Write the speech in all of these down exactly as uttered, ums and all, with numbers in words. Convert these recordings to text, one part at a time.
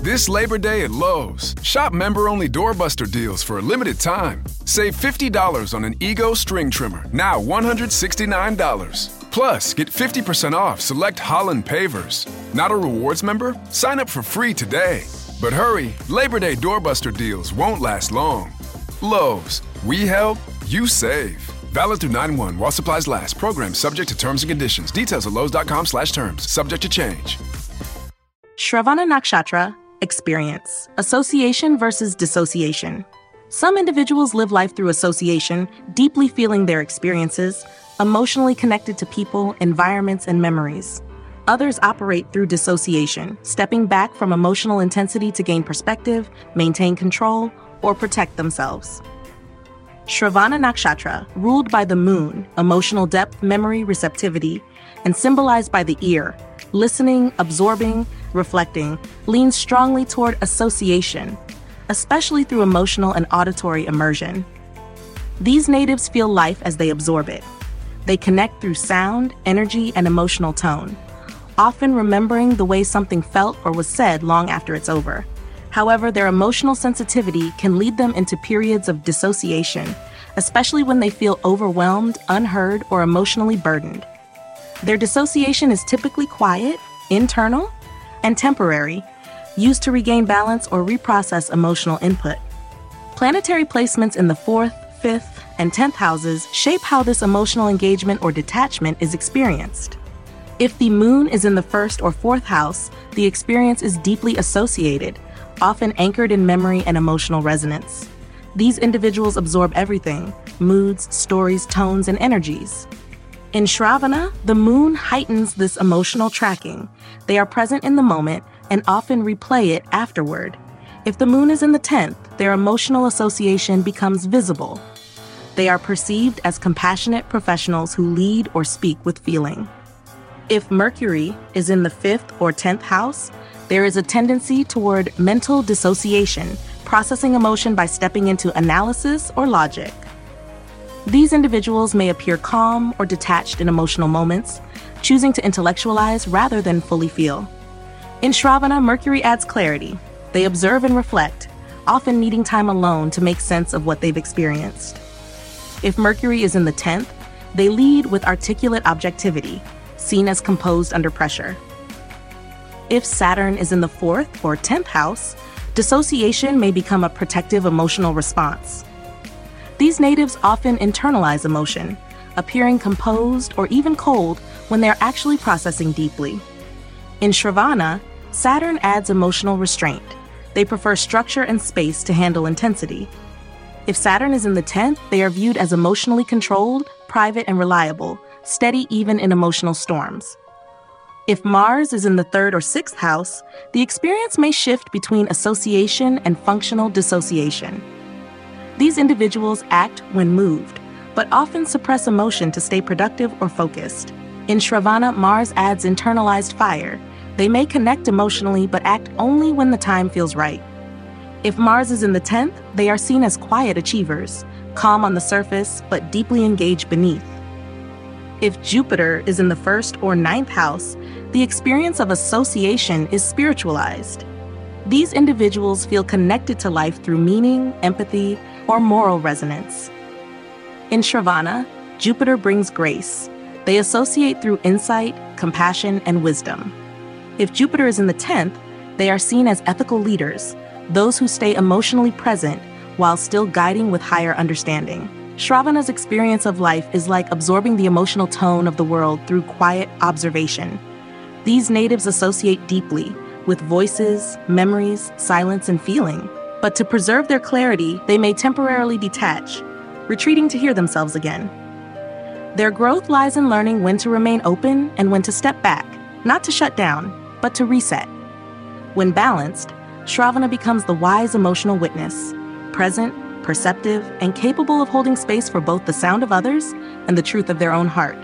This Labor Day at Lowe's, shop member-only doorbuster deals for a limited time. Save fifty dollars on an Ego string trimmer, now one hundred sixty-nine dollars. Plus, get fifty percent off select Holland pavers. Not a rewards member? Sign up for free today. But hurry, Labor Day doorbuster deals won't last long. Lowe's, we help, you save. Valid through nine one while supplies last. Program subject to terms and conditions. Details at lowes.com slash terms. Subject to change. Shravana Nakshatra, experience. Association versus dissociation. Some individuals live life through association, deeply feeling their experiences, emotionally connected to people, environments, and memories. Others operate through dissociation, stepping back from emotional intensity to gain perspective, maintain control, or protect themselves. Shravana Nakshatra, ruled by the moon, emotional depth, memory, receptivity, and symbolized by the ear, listening, absorbing, reflecting, leans strongly toward association, especially through emotional and auditory immersion. These natives feel life as they absorb it. They connect through sound, energy, and emotional tone, often remembering the way something felt or was said long after it's over. However, their emotional sensitivity can lead them into periods of dissociation, especially when they feel overwhelmed, unheard, or emotionally burdened. Their dissociation is typically quiet, internal, and temporary, used to regain balance or reprocess emotional input. Planetary placements in the fourth, fifth, and tenth houses shape how this emotional engagement or detachment is experienced. If the moon is in the first or fourth house, the experience is deeply associated, often anchored in memory and emotional resonance. These individuals absorb everything: moods, stories, tones, and energies. In Shravana, the moon heightens this emotional tracking. They are present in the moment and often replay it afterward. If the moon is in the tenth, their emotional association becomes visible. They are perceived as compassionate professionals who lead or speak with feeling. If Mercury is in the fifth or tenth house, there is a tendency toward mental dissociation, processing emotion by stepping into analysis or logic. These individuals may appear calm or detached in emotional moments, choosing to intellectualize rather than fully feel. In Shravana, Mercury adds clarity. They observe and reflect, often needing time alone to make sense of what they've experienced. If Mercury is in the tenth, they lead with articulate objectivity, seen as composed under pressure. If Saturn is in the fourth or tenth house, dissociation may become a protective emotional response. These natives often internalize emotion, appearing composed or even cold when they're actually processing deeply. In Shravana, Saturn adds emotional restraint. They prefer structure and space to handle intensity. If Saturn is in the tenth, they are viewed as emotionally controlled, private, and reliable, steady even in emotional storms. If Mars is in the third or sixth house, the experience may shift between association and functional dissociation. These individuals act when moved, but often suppress emotion to stay productive or focused. In Shravana, Mars adds internalized fire. They may connect emotionally but act only when the time feels right. If Mars is in the tenth, they are seen as quiet achievers, calm on the surface but deeply engaged beneath. If Jupiter is in the first or ninth house, the experience of association is spiritualized. These individuals feel connected to life through meaning, empathy, or moral resonance. In Shravana, Jupiter brings grace. They associate through insight, compassion, and wisdom. If Jupiter is in the tenth, they are seen as ethical leaders, those who stay emotionally present while still guiding with higher understanding. Shravana's experience of life is like absorbing the emotional tone of the world through quiet observation. These natives associate deeply with voices, memories, silence, and feeling. But to preserve their clarity, they may temporarily detach, retreating to hear themselves again. Their growth lies in learning when to remain open and when to step back, not to shut down, but to reset. When balanced, Shravana becomes the wise emotional witness, present, perceptive, and capable of holding space for both the sound of others and the truth of their own heart.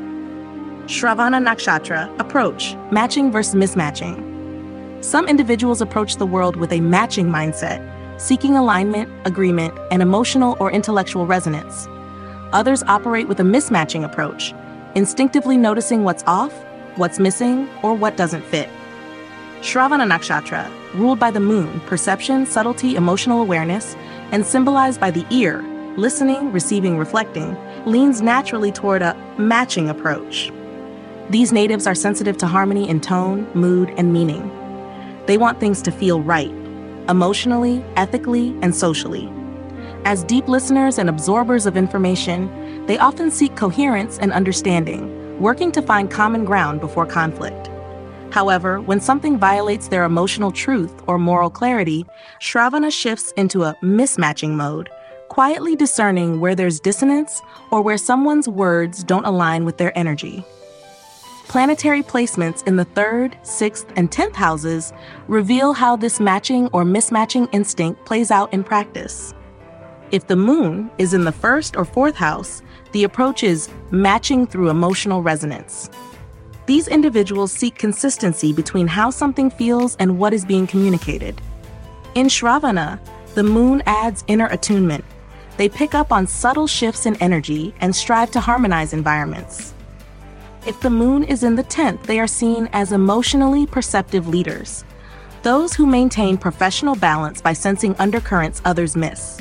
Shravana Nakshatra, approach, matching versus mismatching. Some individuals approach the world with a matching mindset, seeking alignment, agreement, and emotional or intellectual resonance. Others operate with a mismatching approach, instinctively noticing what's off, what's missing, or what doesn't fit. Shravana Nakshatra, ruled by the moon, perception, subtlety, emotional awareness, and symbolized by the ear, listening, receiving, reflecting, leans naturally toward a matching approach. These natives are sensitive to harmony in tone, mood, and meaning. They want things to feel right, emotionally, ethically, and socially. As deep listeners and absorbers of information, they often seek coherence and understanding, working to find common ground before conflict. However, when something violates their emotional truth or moral clarity, Shravana shifts into a mismatching mode, quietly discerning where there's dissonance or where someone's words don't align with their energy. Planetary placements in the third, sixth, and tenth houses reveal how this matching or mismatching instinct plays out in practice. If the moon is in the first or fourth house, the approach is matching through emotional resonance. These individuals seek consistency between how something feels and what is being communicated. In Shravana, the moon adds inner attunement. They pick up on subtle shifts in energy and strive to harmonize environments. If the moon is in the tenth, they are seen as emotionally perceptive leaders, those who maintain professional balance by sensing undercurrents others miss.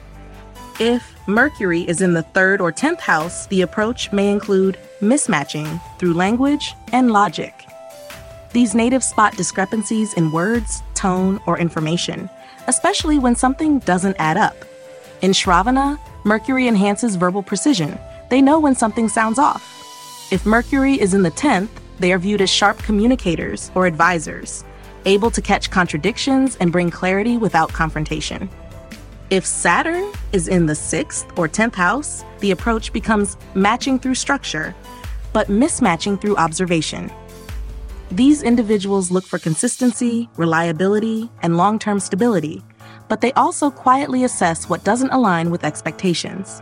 If Mercury is in the third or tenth house, the approach may include mismatching through language and logic. These natives spot discrepancies in words, tone, or information, especially when something doesn't add up. In Shravana, Mercury enhances verbal precision. They know when something sounds off. If Mercury is in the tenth, they are viewed as sharp communicators or advisors, able to catch contradictions and bring clarity without confrontation. If Saturn is in the sixth or tenth house, the approach becomes matching through structure, but mismatching through observation. These individuals look for consistency, reliability, and long-term stability, but they also quietly assess what doesn't align with expectations.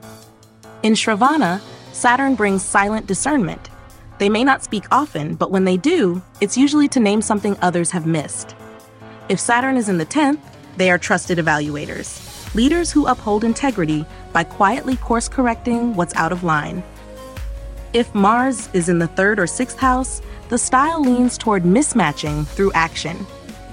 In Shravana, Saturn brings silent discernment. They may not speak often, but when they do, it's usually to name something others have missed. If Saturn is in the tenth, they are trusted evaluators, leaders who uphold integrity by quietly course-correcting what's out of line. If Mars is in the third or sixth house, the style leans toward mismatching through action.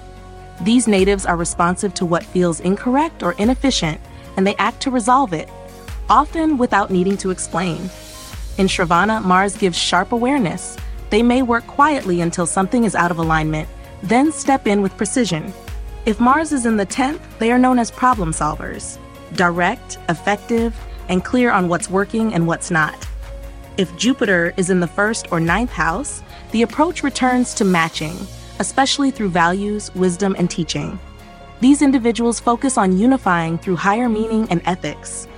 These natives are responsive to what feels incorrect or inefficient, and they act to resolve it, often without needing to explain. In Shravana, Mars gives sharp awareness. They may work quietly until something is out of alignment, then step in with precision. If Mars is in the tenth, they are known as problem solvers, direct, effective, and clear on what's working and what's not. If Jupiter is in the first or ninth house, the approach returns to matching, especially through values, wisdom, and teaching. These individuals focus on unifying through higher meaning and ethics.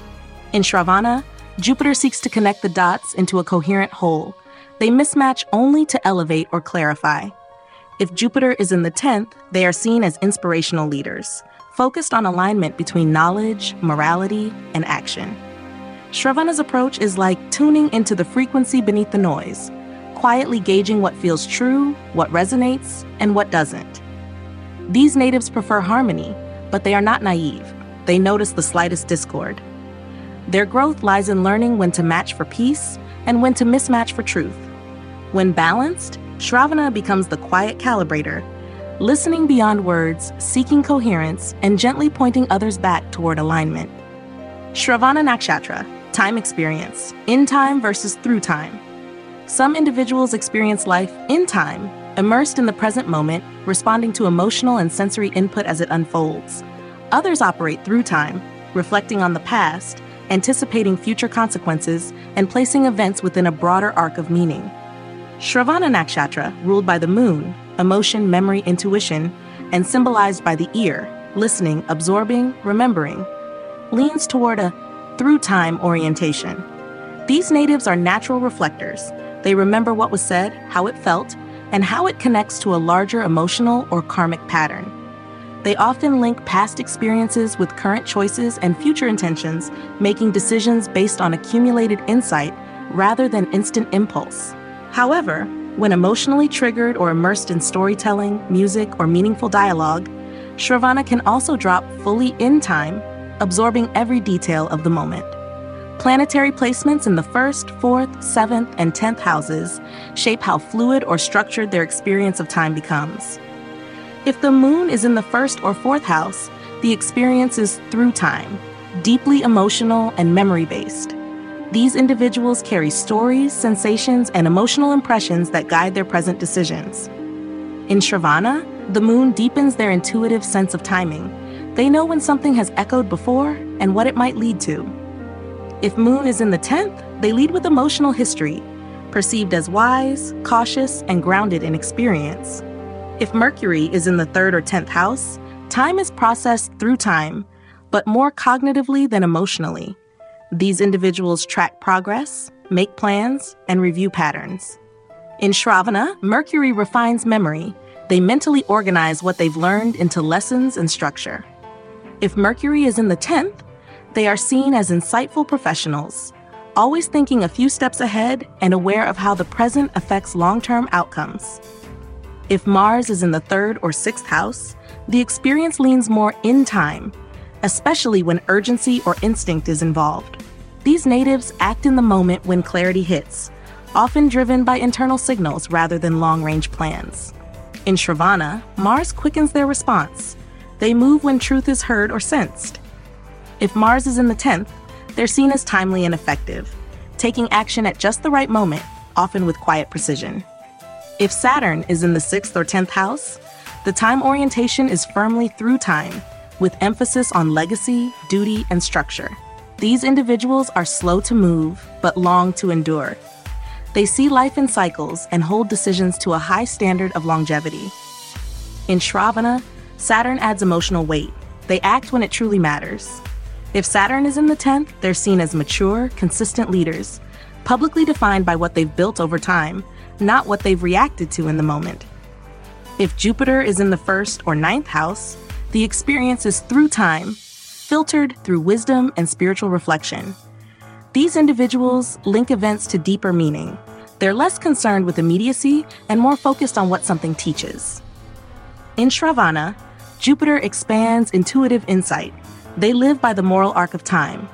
In Shravana, Jupiter seeks to connect the dots into a coherent whole. They mismatch only to elevate or clarify. If Jupiter is in the tenth, they are seen as inspirational leaders, focused on alignment between knowledge, morality, and action. Shravana's approach is like tuning into the frequency beneath the noise, quietly gauging what feels true, what resonates, and what doesn't. These natives prefer harmony, but they are not naive. They notice the slightest discord. Their growth lies in learning when to match for peace and when to mismatch for truth. When balanced, Shravana becomes the quiet calibrator, listening beyond words, seeking coherence, and gently pointing others back toward alignment. Shravana Nakshatra, time experience, in time versus through time. Some individuals experience life in time, immersed in the present moment, responding to emotional and sensory input as it unfolds. Others operate through time, reflecting on the past, anticipating future consequences, and placing events within a broader arc of meaning. Shravana Nakshatra, ruled by the moon, emotion, memory, intuition, and symbolized by the ear, listening, absorbing, remembering, leans toward a through-time orientation. These natives are natural reflectors. They remember what was said, how it felt, and how it connects to a larger emotional or karmic pattern. They often link past experiences with current choices and future intentions, making decisions based on accumulated insight rather than instant impulse. However, when emotionally triggered or immersed in storytelling, music, or meaningful dialogue, Shravana can also drop fully in time, absorbing every detail of the moment. Planetary placements in the first, fourth, seventh, and tenth houses shape how fluid or structured their experience of time becomes. If the moon is in the first or fourth house, the experience is through time, deeply emotional and memory-based. These individuals carry stories, sensations, and emotional impressions that guide their present decisions. In Shravana, the moon deepens their intuitive sense of timing. They know when something has echoed before and what it might lead to. If moon is in the tenth, they lead with emotional history, perceived as wise, cautious, and grounded in experience. If Mercury is in the third or tenth house, time is processed through time, but more cognitively than emotionally. These individuals track progress, make plans, and review patterns. In Shravana, Mercury refines memory. They mentally organize what they've learned into lessons and structure. If Mercury is in the tenth, they are seen as insightful professionals, always thinking a few steps ahead and aware of how the present affects long-term outcomes. If Mars is in the third or sixth house, the experience leans more in time, especially when urgency or instinct is involved. These natives act in the moment when clarity hits, often driven by internal signals rather than long-range plans. In Shravana, Mars quickens their response. They move when truth is heard or sensed. If Mars is in the tenth, they're seen as timely and effective, taking action at just the right moment, often with quiet precision. If Saturn is in the sixth or tenth house, the time orientation is firmly through time, with emphasis on legacy, duty, and structure. These individuals are slow to move, but long to endure. They see life in cycles and hold decisions to a high standard of longevity. In Shravana, Saturn adds emotional weight. They act when it truly matters. If Saturn is in the tenth, they're seen as mature, consistent leaders, publicly defined by what they've built over time, not what they've reacted to in the moment. If Jupiter is in the first or ninth house, the experience is through time, filtered through wisdom and spiritual reflection. These individuals link events to deeper meaning. They're less concerned with immediacy and more focused on what something teaches. In Shravana, Jupiter expands intuitive insight. They live by the moral arc of time.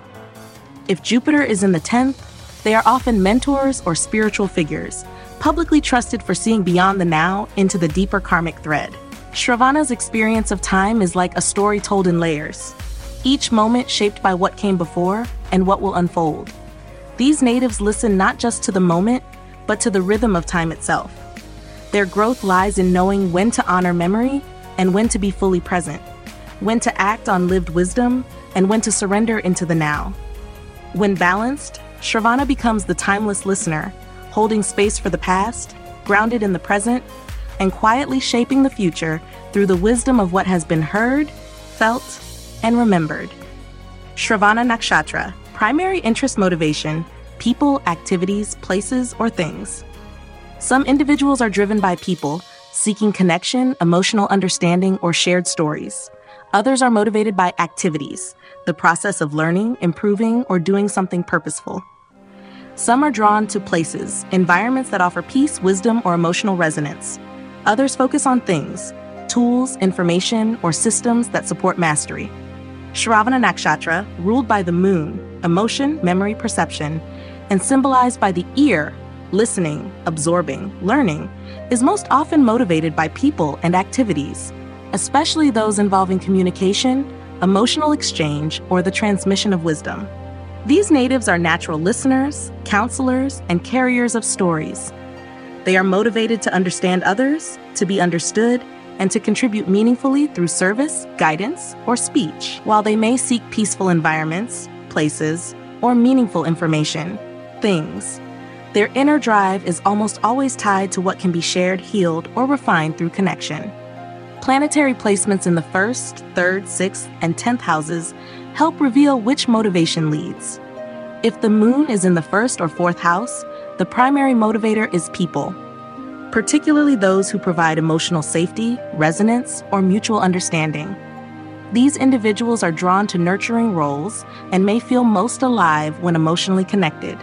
If Jupiter is in the tenth, they are often mentors or spiritual figures, publicly trusted for seeing beyond the now into the deeper karmic thread. Shravana's experience of time is like a story told in layers, each moment shaped by what came before and what will unfold. These natives listen not just to the moment, but to the rhythm of time itself. Their growth lies in knowing when to honor memory and when to be fully present, when to act on lived wisdom, and when to surrender into the now. When balanced, Shravana becomes the timeless listener, holding space for the past, grounded in the present, and quietly shaping the future through the wisdom of what has been heard, felt, and remembered. Shravana Nakshatra, primary interest motivation, people, activities, places, or things. Some individuals are driven by people, seeking connection, emotional understanding, or shared stories. Others are motivated by activities, the process of learning, improving, or doing something purposeful. Some are drawn to places, environments that offer peace, wisdom, or emotional resonance. Others focus on things, tools, information, or systems that support mastery. Shravana Nakshatra, ruled by the moon, emotion, memory, perception, and symbolized by the ear, listening, absorbing, learning, is most often motivated by people and activities, especially those involving communication, emotional exchange, or the transmission of wisdom. These natives are natural listeners, counselors, and carriers of stories. They are motivated to understand others, to be understood, and to contribute meaningfully through service, guidance, or speech. While they may seek peaceful environments, places, or meaningful information, things, their inner drive is almost always tied to what can be shared, healed, or refined through connection. Planetary placements in the first, third, sixth, and tenth houses help reveal which motivation leads. If the moon is in the first or fourth house, the primary motivator is people, particularly those who provide emotional safety, resonance, or mutual understanding. These individuals are drawn to nurturing roles and may feel most alive when emotionally connected.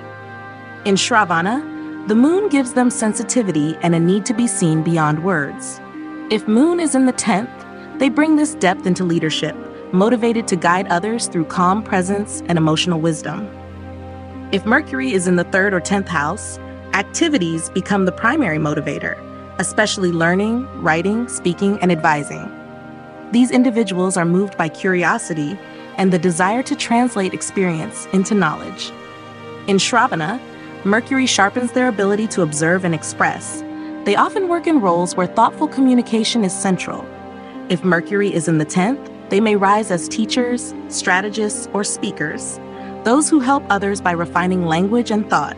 In Shravana, the moon gives them sensitivity and a need to be seen beyond words. If moon is in the tenth, they bring this depth into leadership, motivated to guide others through calm presence and emotional wisdom. If Mercury is in the third or tenth house, activities become the primary motivator, especially learning, writing, speaking, and advising. These individuals are moved by curiosity and the desire to translate experience into knowledge. In Shravana, Mercury sharpens their ability to observe and express. They often work in roles where thoughtful communication is central. If Mercury is in the tenth, they may rise as teachers, strategists, or speakers, those who help others by refining language and thought.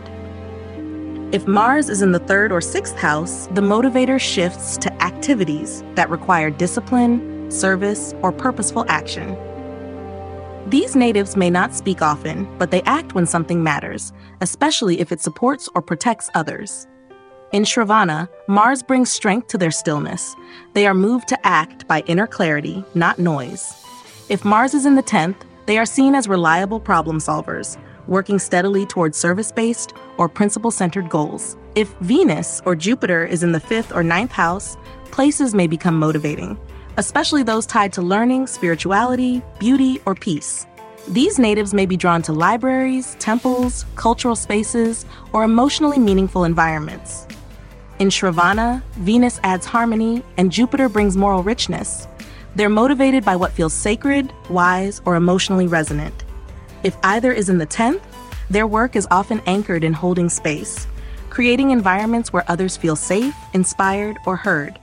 If Mars is in the third or sixth house, the motivator shifts to activities that require discipline, service, or purposeful action. These natives may not speak often, but they act when something matters, especially if it supports or protects others. In Shravana, Mars brings strength to their stillness. They are moved to act by inner clarity, not noise. If Mars is in the tenth, they are seen as reliable problem solvers, working steadily towards service-based or principle-centered goals. If Venus or Jupiter is in the fifth or ninth house, places may become motivating, especially those tied to learning, spirituality, beauty, or peace. These natives may be drawn to libraries, temples, cultural spaces, or emotionally meaningful environments. In Shravana, Venus adds harmony and Jupiter brings moral richness. They're motivated by what feels sacred, wise, or emotionally resonant. If either is in the tenth, their work is often anchored in holding space, creating environments where others feel safe, inspired, or heard.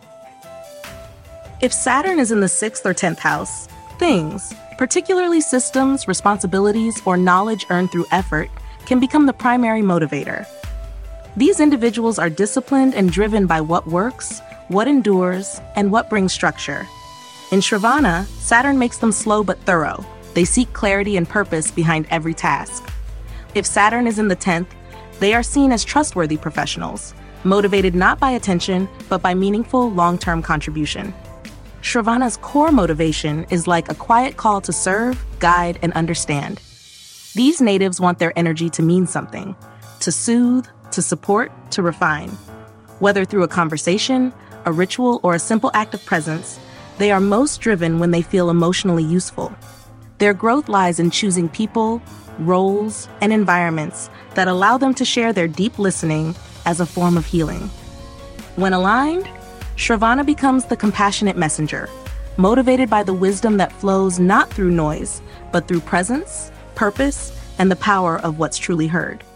If Saturn is in the sixth or tenth house, things, particularly systems, responsibilities, or knowledge earned through effort, can become the primary motivator. These individuals are disciplined and driven by what works, what endures, and what brings structure. In Shravana, Saturn makes them slow but thorough. They seek clarity and purpose behind every task. If Saturn is in the tenth, they are seen as trustworthy professionals, motivated not by attention, but by meaningful long-term contribution. Shravana's core motivation is like a quiet call to serve, guide, and understand. These natives want their energy to mean something, to soothe, to support, to refine. Whether through a conversation, a ritual, or a simple act of presence, they are most driven when they feel emotionally useful. Their growth lies in choosing people, roles, and environments that allow them to share their deep listening as a form of healing. When aligned, Shravana becomes the compassionate messenger, motivated by the wisdom that flows not through noise, but through presence, purpose, and the power of what's truly heard.